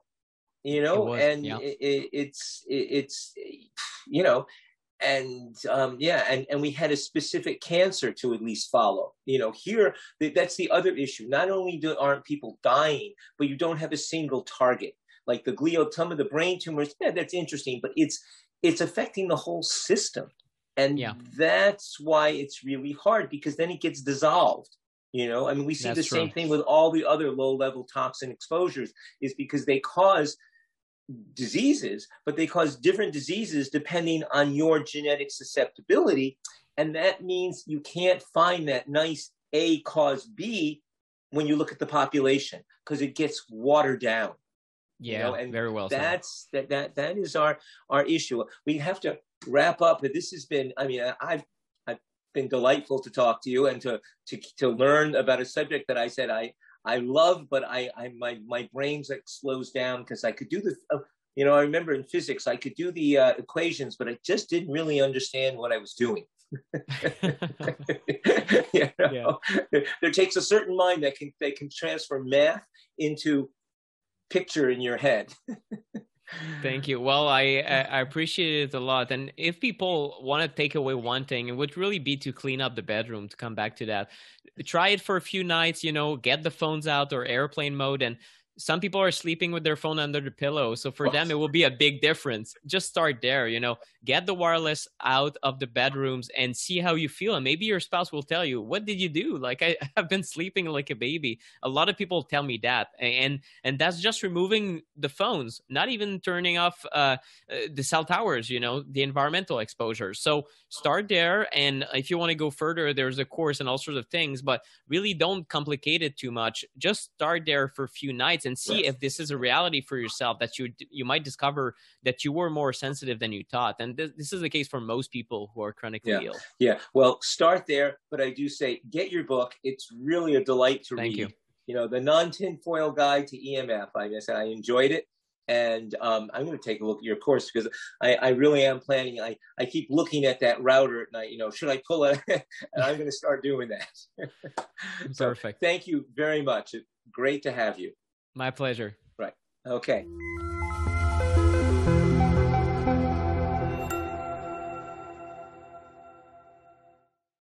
A: and we had a specific cancer to at least follow. Here, that's the other issue. Not only aren't people dying, but you don't have a single target. Like the glioma, the brain tumors, that's interesting, but it's affecting the whole system. And that's why it's really hard, because then it gets dissolved. We see the same thing with all the other low-level toxin exposures, is because they cause diseases, but they cause different diseases depending on your genetic susceptibility. And that means you can't find that nice A cause B when you look at the population, because it gets watered down.
B: And very well.
A: That is our issue. We have to wrap up, but this has been, I've been delightful to talk to you and to learn about a subject that I said I love, but my brain slows down, because I could do the I remember in physics I could do the equations, but I just didn't really understand what I was doing. There takes a certain mind that can transfer math into picture in your head.
B: Thank you. Well, I appreciate it a lot. And if people want to take away one thing, it would really be to clean up the bedroom, to come back to that. Try it for a few nights, get the phones out or airplane mode. And some people are sleeping with their phone under the pillow. So for them, it will be a big difference. Just start there, get the wireless out of the bedrooms and see how you feel. And maybe your spouse will tell you, what did you do? Like, I have been sleeping like a baby. A lot of people tell me that. And that's just removing the phones, not even turning off the cell towers, the environmental exposure. So start there. And if you want to go further, there's a course and all sorts of things, but really don't complicate it too much. Just start there for a few nights and see if this is a reality for yourself, that you might discover that you were more sensitive than you thought. And this is the case for most people who are chronically ill.
A: Yeah. Well, start there. But I do say, get your book. It's really a delight to read.
B: Thank you.
A: The Non-Tinfoil Guide to EMF. I enjoyed it. And I'm going to take a look at your course, because I really am planning. I keep looking at that router at night, should I pull it? And I'm going to start doing that.
B: Perfect.
A: So, thank you very much. Great to have you.
B: My pleasure.
A: Right. Okay.